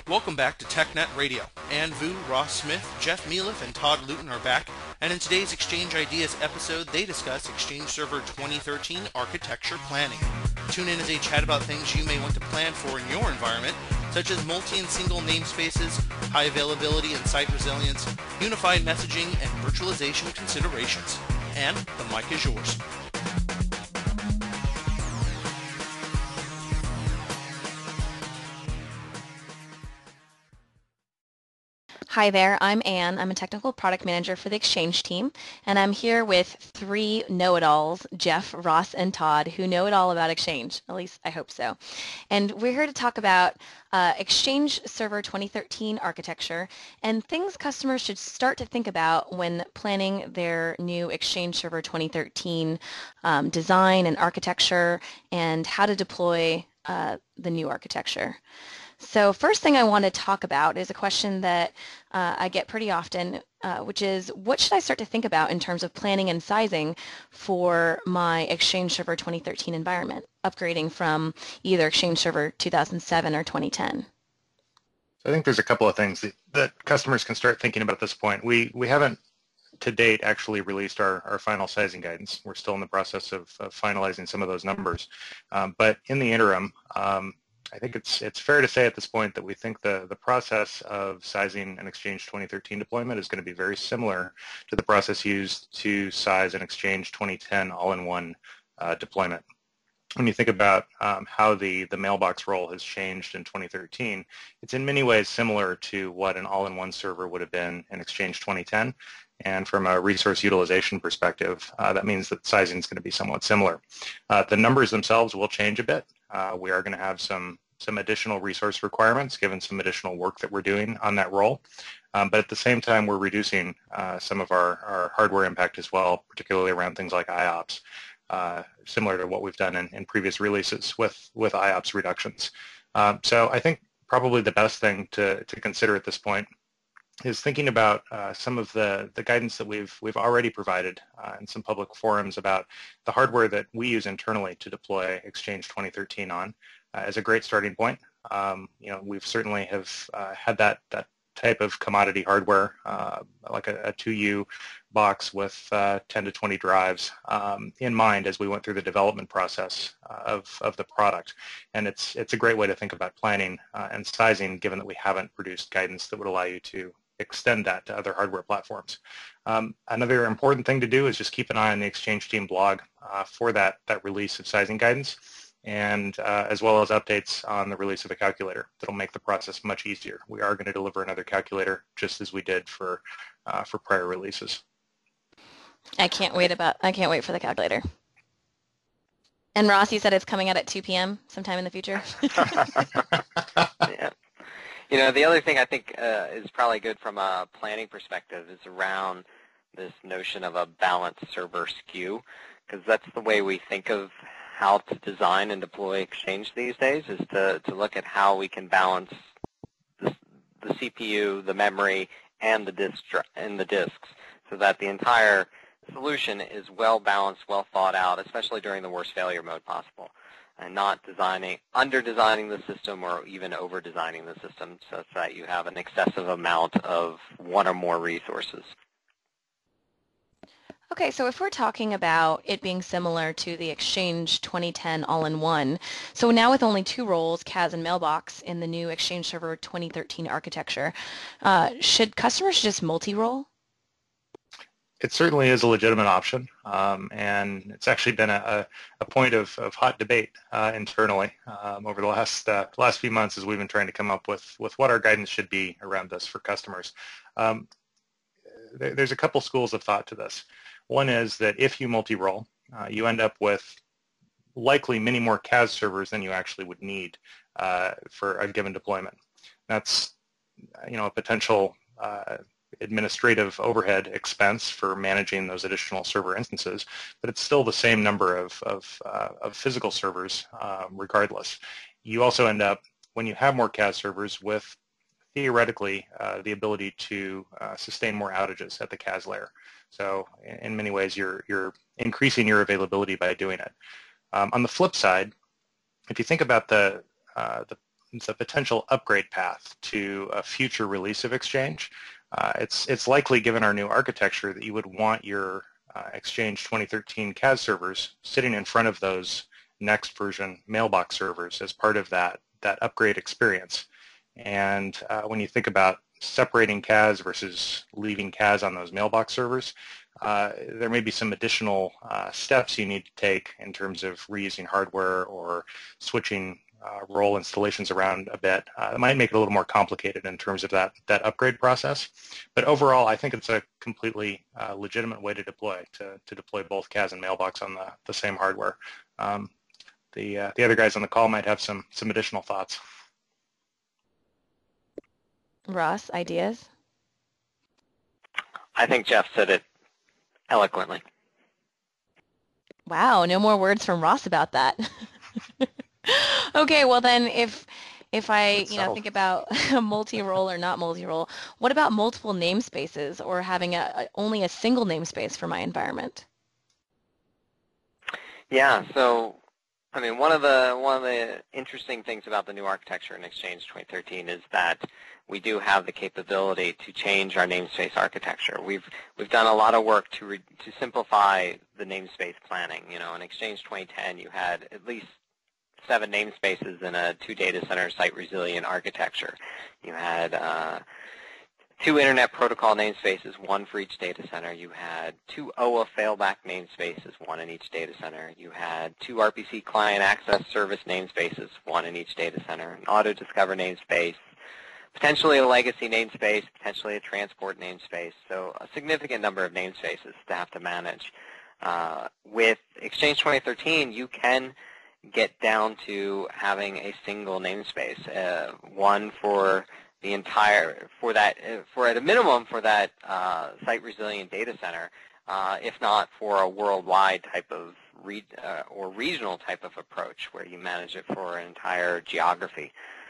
Welcome back to TechNet Radio. Ann Vu, Ross Smith, Jeff Mealiff, and Todd Luton are back, and in today's Exchange Ideas episode, they discuss Exchange Server 2013 architecture planning. Tune in as they chat about things you may want to plan for in your environment, such as multi and single namespaces, high availability and site resilience, unified messaging, and virtualization considerations. And the mic is yours. Hi there, I'm Anne. I'm a technical product manager for the Exchange team, and I'm here with three know-it-alls, Jeff, Ross, and Todd, who know it all about Exchange. At least I hope so. And we're here to talk about Exchange Server 2013 architecture and things customers should start to think about when planning their new Exchange Server 2013 design and architecture and how to deploy the new architecture. So first thing I want to talk about is a question that I get pretty often, which is what should I start to think about in terms of planning and sizing for my Exchange Server 2013 environment, upgrading from either Exchange Server 2007 or 2010? I think there's a couple of things that customers can start thinking about at this point. We haven't to date actually released our final sizing guidance. We're still in the process of finalizing some of those numbers. But in the interim, I think it's fair to say at this point that we think the process of sizing an Exchange 2013 deployment is going to be very similar to the process used to size an Exchange 2010 all-in-one deployment. When you think about how the mailbox role has changed in 2013, it's in many ways similar to what an all-in-one server would have been in Exchange 2010. And from a resource utilization perspective, that means that sizing is going to be somewhat similar. The numbers themselves will change a bit. We are going to have some additional resource requirements given some additional work that we're doing on that role. But at the same time, we're reducing some of our hardware impact as well, particularly around things like IOPS, similar to what we've done in previous releases with IOPS reductions. So I think probably the best thing to consider at this point is thinking about some of the guidance that we've already provided in some public forums about the hardware that we use internally to deploy Exchange 2013 on as a great starting point. We've certainly have had that type of commodity hardware, like a 2U box with 10 to 20 drives in mind as we went through the development process of the product. And it's a great way to think about planning and sizing, given that we haven't produced guidance that would allow you to extend that to other hardware platforms. Another important thing to do is just keep an eye on the Exchange team blog for that release of sizing guidance, and as well as updates on the release of a calculator that'll make the process much easier. We are going to deliver another calculator just as we did for prior releases. I can't wait for the calculator. And Ross, you said it's coming out at 2 p.m. sometime in the future. Yeah. The other thing I think is probably good from a planning perspective is around this notion of a balanced server SKU, because that's the way we think of how to design and deploy Exchange these days, is to look at how we can balance the CPU, the memory, and the disks, so that the entire solution is well balanced, well thought out, especially during the worst failure mode possible, and not under-designing the system or even over-designing the system such that you have an excessive amount of one or more resources. Okay, so if we're talking about it being similar to the Exchange 2010 all-in-one, so now with only two roles, CAS and Mailbox, in the new Exchange Server 2013 architecture, should customers just multi-role? It certainly is a legitimate option, and it's actually been a point of hot debate internally over the last few months as we've been trying to come up with what our guidance should be around this for customers. There's a couple schools of thought to this. One is that if you multi-role, you end up with likely many more CAS servers than you actually would need for a given deployment. That's a potential administrative overhead expense for managing those additional server instances, but it's still the same number of physical servers regardless. You also end up, when you have more CAS servers, with theoretically the ability to sustain more outages at the CAS layer. So in many ways, you're increasing your availability by doing it. On the flip side, if you think about the it's a potential upgrade path to a future release of Exchange. It's likely, given our new architecture, that you would want your Exchange 2013 CAS servers sitting in front of those next version mailbox servers as part of that upgrade experience. And when you think about separating CAS versus leaving CAS on those mailbox servers, there may be some additional steps you need to take in terms of reusing hardware or switching role installations around a bit. It might make it a little more complicated in terms of that upgrade process. But overall, I think it's a completely legitimate way to deploy both CAS and mailbox on the same hardware. The other guys on the call might have some additional thoughts. Ross, ideas? I think Jeff said it eloquently. Wow, no more words from Ross about that. Okay, well then if I think about multi-role or not multi-role, what about multiple namespaces or having only a single namespace for my environment? Yeah, so I mean one of the interesting things about the new architecture in Exchange 2013 is that we do have the capability to change our namespace architecture. We've done a lot of work to simplify the namespace planning. You know, in Exchange 2010, you had at least 7 namespaces in a 2 data center site resilient architecture. You had 2 Internet Protocol namespaces, 1 for each data center. You had 2 OA failback namespaces, 1 in each data center. You had 2 RPC client access service namespaces, 1 in each data center. An auto discover namespace, potentially a legacy namespace, potentially a transport namespace. So a significant number of namespaces to have to manage. With Exchange 2013, you can get down to having a single namespace, one for the entire, at a minimum for that site resilient data center, if not for a worldwide type of or regional type of approach where you manage it for an entire geography.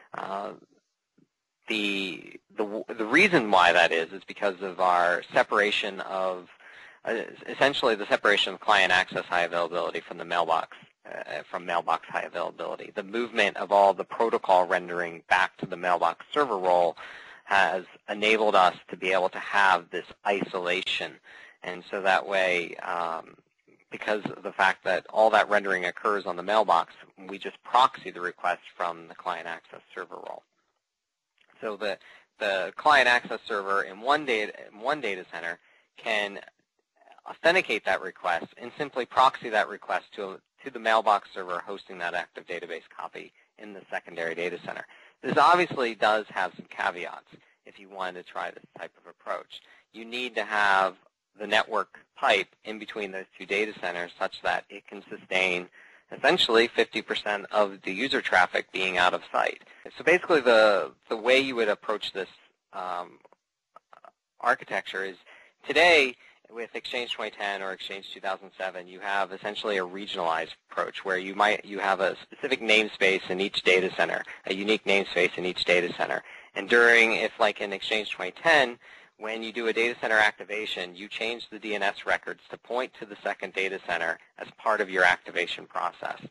The reason why that is because of our separation of essentially the separation of client access high availability from the mailbox. From mailbox high availability. The movement of all the protocol rendering back to the mailbox server role has enabled us to be able to have this isolation. And so that way, because of the fact that all that rendering occurs on the mailbox, we just proxy the request from the client access server role. So the client access server in one data center can authenticate that request and simply proxy that request to the mailbox server hosting that active database copy in the secondary data center. This obviously does have some caveats if you wanted to try this type of approach. You need to have the network pipe in between those 2 data centers such that it can sustain essentially 50% of the user traffic being out of sight. So basically the way you would approach this architecture is today, with Exchange 2010 or Exchange 2007, you have essentially a regionalized approach where you have a specific namespace in each data center, a unique namespace in each data center. And if like in Exchange 2010, when you do a data center activation, you change the DNS records to point to the second data center as part of your activation process,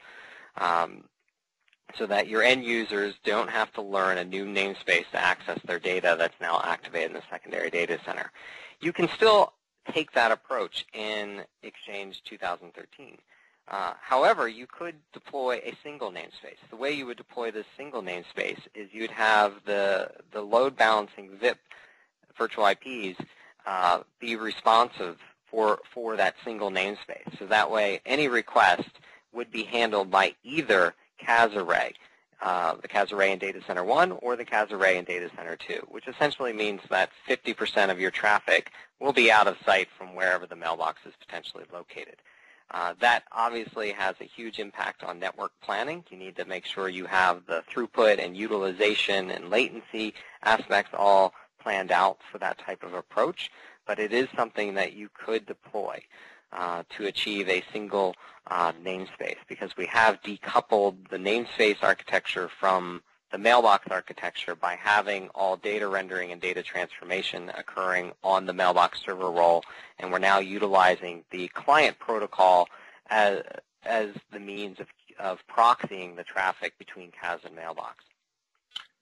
so that your end users don't have to learn a new namespace to access their data that's now activated in the secondary data center. You can still take that approach in Exchange 2013. However, you could deploy a single namespace. The way you would deploy this single namespace is you'd have the load balancing VIP virtual IPs be responsive for that single namespace. So that way, any request would be handled by either CAS array, the CAS array in Data Center 1 or the CAS array in Data Center 2, which essentially means that 50% of your traffic will be out of sight from wherever the mailbox is potentially located. That obviously has a huge impact on network planning. You need to make sure you have the throughput and utilization and latency aspects all planned out for that type of approach, but it is something that you could deploy to achieve a single namespace, because we have decoupled the namespace architecture from the mailbox architecture by having all data rendering and data transformation occurring on the mailbox server role, and we're now utilizing the client protocol as the means of proxying the traffic between CAS and mailbox.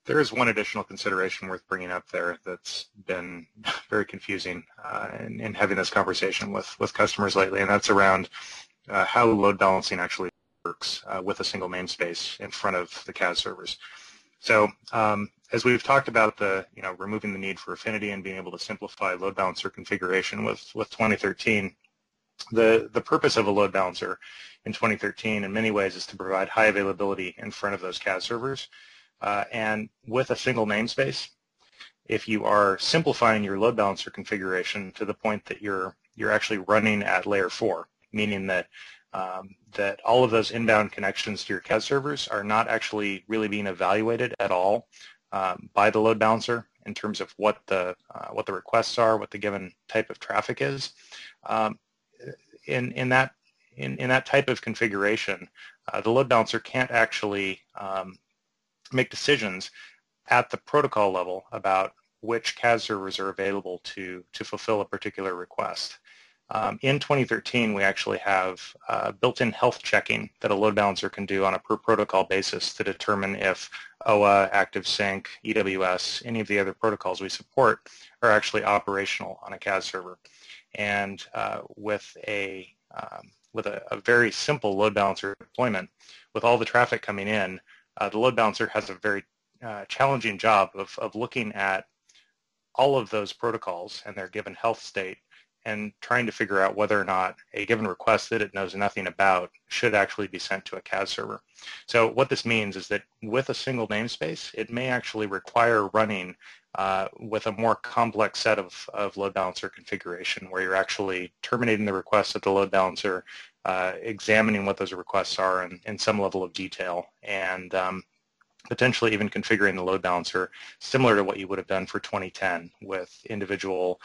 There is one additional consideration worth bringing up there that's been very confusing in having this conversation with customers lately, and that's around how load balancing actually works with a single namespace in front of the CAS servers. So as we've talked about removing the need for affinity and being able to simplify load balancer configuration with 2013, the purpose of a load balancer in 2013 in many ways is to provide high availability in front of those CAS servers. And with a single namespace, if you are simplifying your load balancer configuration to the point that you're actually running at layer 4, meaning that that all of those inbound connections to your CAS servers are not actually really being evaluated at all by the load balancer in terms of what the requests are, what the given type of traffic is. In that type of configuration, the load balancer can't actually make decisions at the protocol level about which CAS servers are available to fulfill a particular request. In 2013, we actually have built-in health checking that a load balancer can do on a per protocol basis to determine if OA, ActiveSync, EWS, any of the other protocols we support are actually operational on a CAS server. And with a very simple load balancer deployment, with all the traffic coming in, the load balancer has a very challenging job of looking at all of those protocols and their given health state and trying to figure out whether or not a given request that it knows nothing about should actually be sent to a CAS server. So what this means is that with a single namespace, it may actually require running with a more complex set of load balancer configuration where you're actually terminating the request at the load balancer, examining what those requests are in some level of detail, and potentially even configuring the load balancer similar to what you would have done for 2010 with individual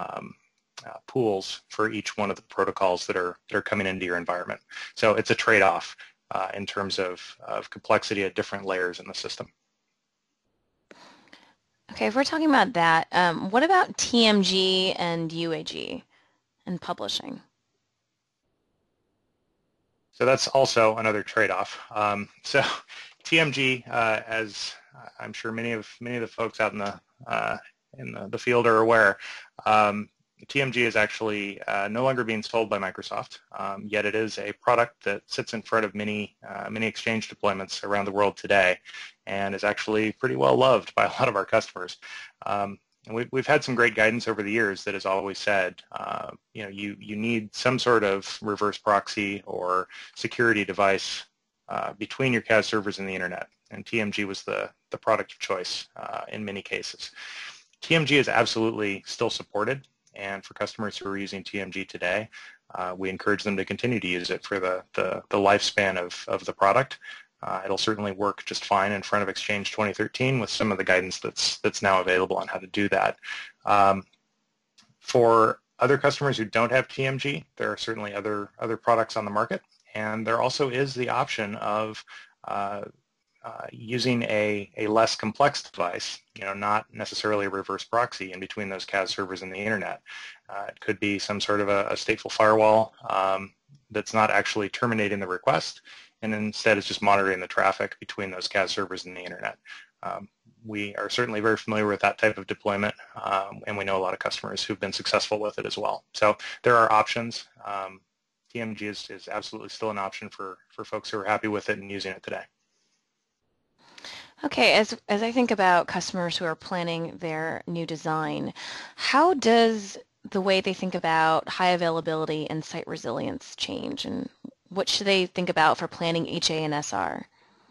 pools for each one of the protocols that are coming into your environment. So it's a trade-off in terms of complexity at different layers in the system. Okay, if we're talking about that, what about TMG and UAG and publishing? So that's also another trade-off. So TMG, as I'm sure many of the folks out in the field are aware, TMG is actually no longer being sold by Microsoft, yet it is a product that sits in front of many Exchange deployments around the world today and is actually pretty well loved by a lot of our customers. And we've had some great guidance over the years that has always said, you need some sort of reverse proxy or security device between your CAS servers and the internet, and TMG was the product of choice in many cases. TMG is absolutely still supported. And for customers who are using TMG today, we encourage them to continue to use it for the lifespan of the product. It'll certainly work just fine in front of Exchange 2013 with some of the guidance that's now available on how to do that. For other customers who don't have TMG, there are certainly other products on the market, and there also is the option of using a less complex device, not necessarily a reverse proxy in between those CAS servers and the internet. It could be some sort of a stateful firewall that's not actually terminating the request, and instead is just monitoring the traffic between those CAS servers and the internet. We are certainly very familiar with that type of deployment, and we know a lot of customers who've been successful with it as well. So there are options. TMG is absolutely still an option for folks who are happy with it and using it today. Okay, as I think about customers who are planning their new design, how does the way they think about high availability and site resilience change, and what should they think about for planning HA and SR?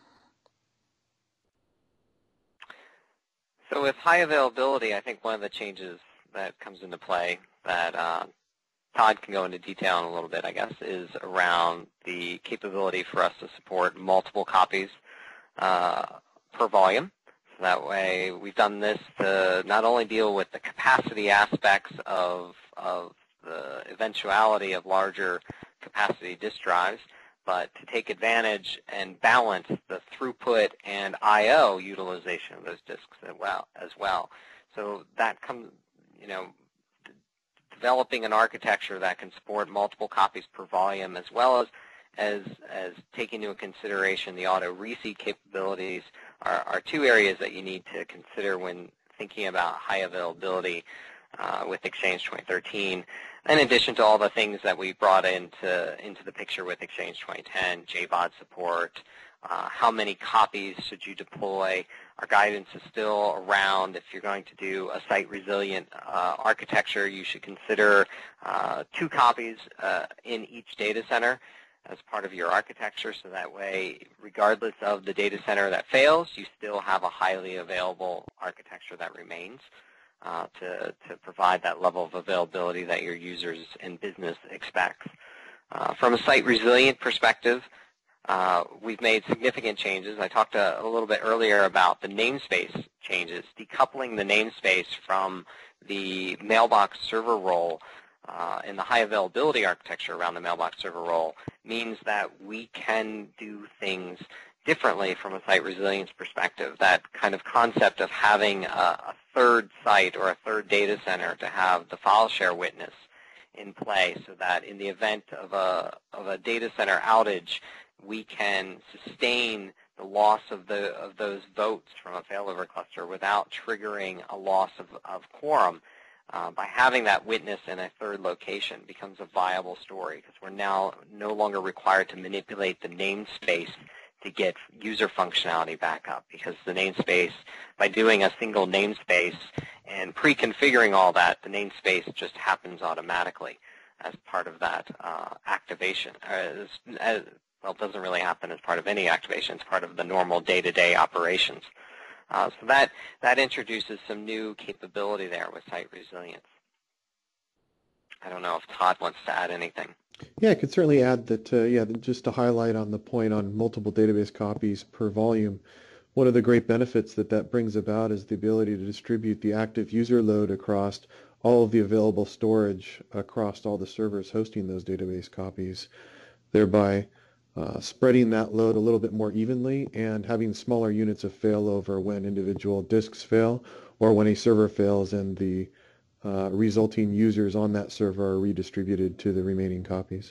So with high availability, I think one of the changes that comes into play that Todd can go into detail in a little bit, I guess, is around the capability for us to support multiple copies per volume. So that way we've done this to not only deal with the capacity aspects of the eventuality of larger capacity disk drives, but to take advantage and balance the throughput and I/O utilization of those disks as well. So that comes, developing an architecture that can support multiple copies per volume, as well as as taking into consideration the auto reseed capabilities are two areas that you need to consider when thinking about high availability with Exchange 2013, in addition to all the things that we brought into the picture with Exchange 2010, JBOD support, how many copies should you deploy. Our guidance is still around, if you're going to do a site-resilient architecture, you should consider 2 copies in each data center as part of your architecture, so that way, regardless of the data center that fails, you still have a highly available architecture that remains to provide that level of availability that your users and business expects. From a site-resilient perspective, we've made significant changes. I talked a little bit earlier about the namespace changes. Decoupling the namespace from the mailbox server role in the high availability architecture around the mailbox server role means that we can do things differently from a site resilience perspective. That kind of concept of having a third site or a third data center to have the file share witness in play, so that in the event of a data center outage, we can sustain the loss of those votes from a failover cluster without triggering a loss of quorum. By having that witness in a third location becomes a viable story, because we're now no longer required to manipulate the namespace to get user functionality back up, because the namespace, by doing a single namespace and pre-configuring all that, the namespace just happens automatically as part of that activation. Well, it doesn't really happen as part of any activation. It's part of the normal day-to-day operations. So that introduces some new capability there with site resilience. I don't know if Todd wants to add anything. Yeah, I could certainly add that, just to highlight on the point on multiple database copies per volume, one of the great benefits that brings about is the ability to distribute the active user load across all of the available storage across all the servers hosting those database copies, thereby spreading that load a little bit more evenly and having smaller units of failover when individual disks fail or when a server fails and the resulting users on that server are redistributed to the remaining copies.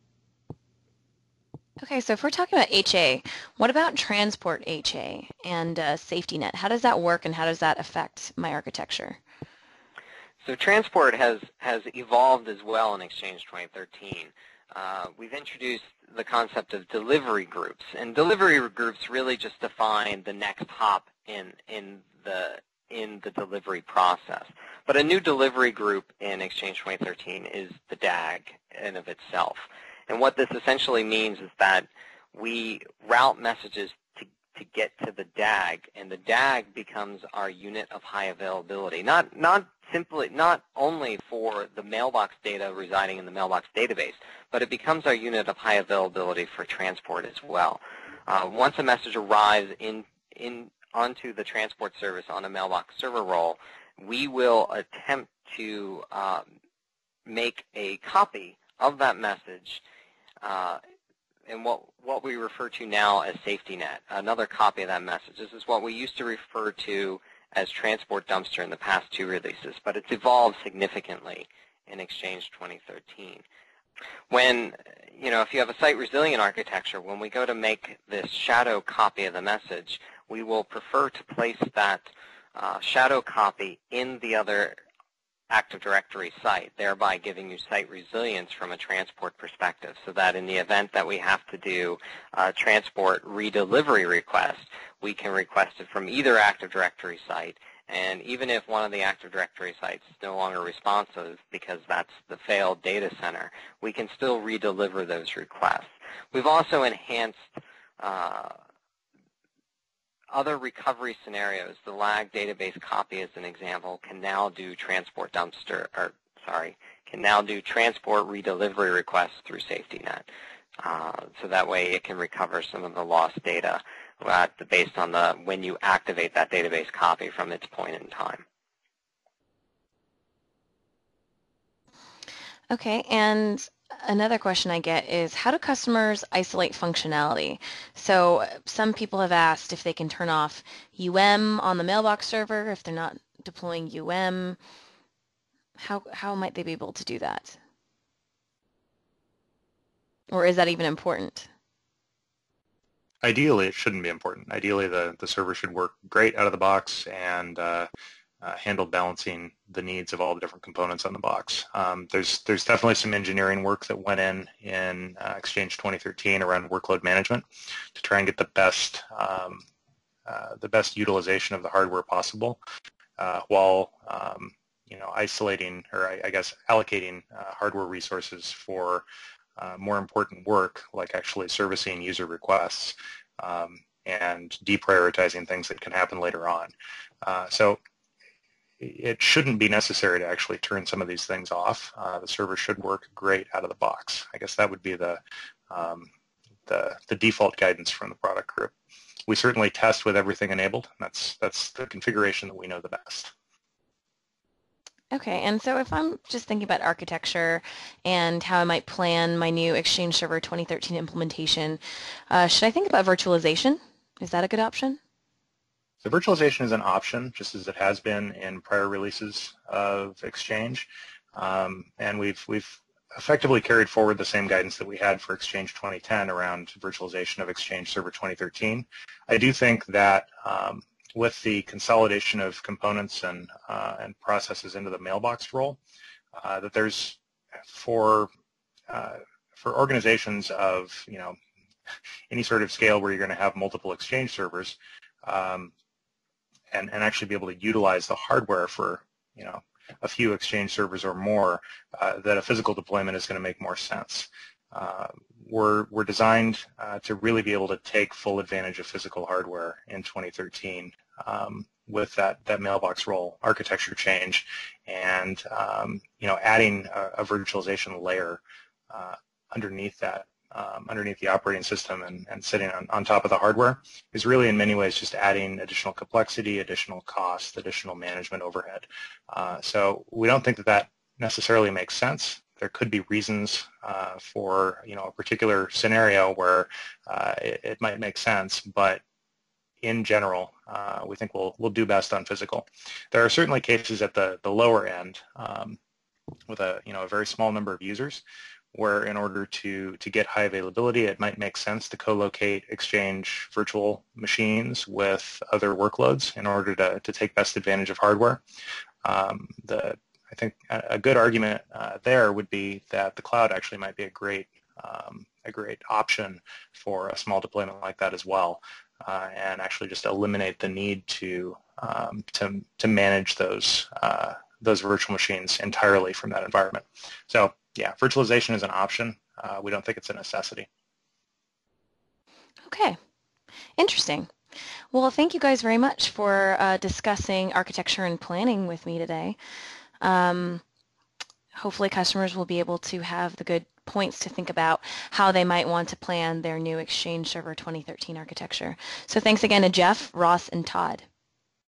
Okay, so if we're talking about HA, what about transport HA and safety net? How does that work and how does that affect my architecture? So transport has evolved as well in Exchange 2013. We've introduced the concept of delivery groups, and delivery groups really just define the next hop in the delivery process. But a new delivery group in Exchange 2013 is the DAG in of itself. And what this essentially means is that we route messages to get to the DAG, and the DAG becomes our unit of high availability. Not only for the mailbox data residing in the mailbox database, but it becomes our unit of high availability for transport as well. Once a message arrives onto the transport service on a mailbox server role, we will attempt to make a copy of that message and what we refer to now as safety net, another copy of that message. This is what we used to refer to as transport dumpster in the past 2 releases, but it's evolved significantly in Exchange 2013. When, if you have a site resilient architecture, when we go to make this shadow copy of the message, we will prefer to place that shadow copy in the other Active Directory site, thereby giving you site resilience from a transport perspective, so that in the event that we have to do a transport redelivery request, we can request it from either Active Directory site, and even if one of the Active Directory sites is no longer responsive because that's the failed data center, we can still redeliver those requests. We've also enhanced other recovery scenarios. The LAG database copy, as an example, can now do transport redelivery requests through SafetyNet. So that way it can recover some of the lost data based on when you activate that database copy from its point in time. Okay, and another question I get is, how do customers isolate functionality? So some people have asked if they can turn off on the mailbox server if they're not deploying How might they be able to do that? Or is that even important? Ideally, it shouldn't be important. Ideally, the server should work great out of the box and handle balancing the needs of all the different components on the box. There's definitely some engineering work that went in Exchange 2013 around workload management to try and get the best utilization of the hardware possible, while isolating, or I guess allocating hardware resources for more important work, like actually servicing user requests and deprioritizing things that can happen later on. So it shouldn't be necessary to actually turn some of these things off. The server should work great out of the box. I guess that would be the default guidance from the product group. We certainly test with everything enabled. That's the configuration that we know the best. Okay, and so if I'm just thinking about architecture and how I might plan my new Exchange Server 2013 implementation, should I think about virtualization? Is that a good option? So virtualization is an option, just as it has been in prior releases of Exchange, and we've effectively carried forward the same guidance that we had for Exchange 2010 around virtualization of Exchange Server 2013. I do think that with the consolidation of components and processes into the mailbox role, that there's for organizations of any sort of scale where you're going to have multiple Exchange servers, and actually be able to utilize the hardware for a few Exchange servers or more, that a physical deployment is going to make more sense. We're designed to really be able to take full advantage of physical hardware in 2013 with that mailbox role architecture change, and adding a virtualization layer underneath that, underneath the operating system and sitting on top of the hardware is really in many ways just adding additional complexity, additional cost, additional management overhead. So we don't think that necessarily makes sense. There could be reasons for a particular scenario where it might make sense, but in general, we think we'll do best on physical. There are certainly cases at the lower end with a very small number of users, where in order to get high availability, it might make sense to co-locate Exchange virtual machines with other workloads in order to take best advantage of hardware. I think a good argument there would be that the cloud actually might be a great option for a small deployment like that as well, and actually just eliminate the need to manage those virtual machines entirely from that environment. So yeah, virtualization is an option. We don't think it's a necessity. Okay, interesting. Well, thank you guys very much for discussing architecture and planning with me today. Hopefully customers will be able to have the good points to think about how they might want to plan their new Exchange Server 2013 architecture. So thanks again to Jeff, Ross, and Todd.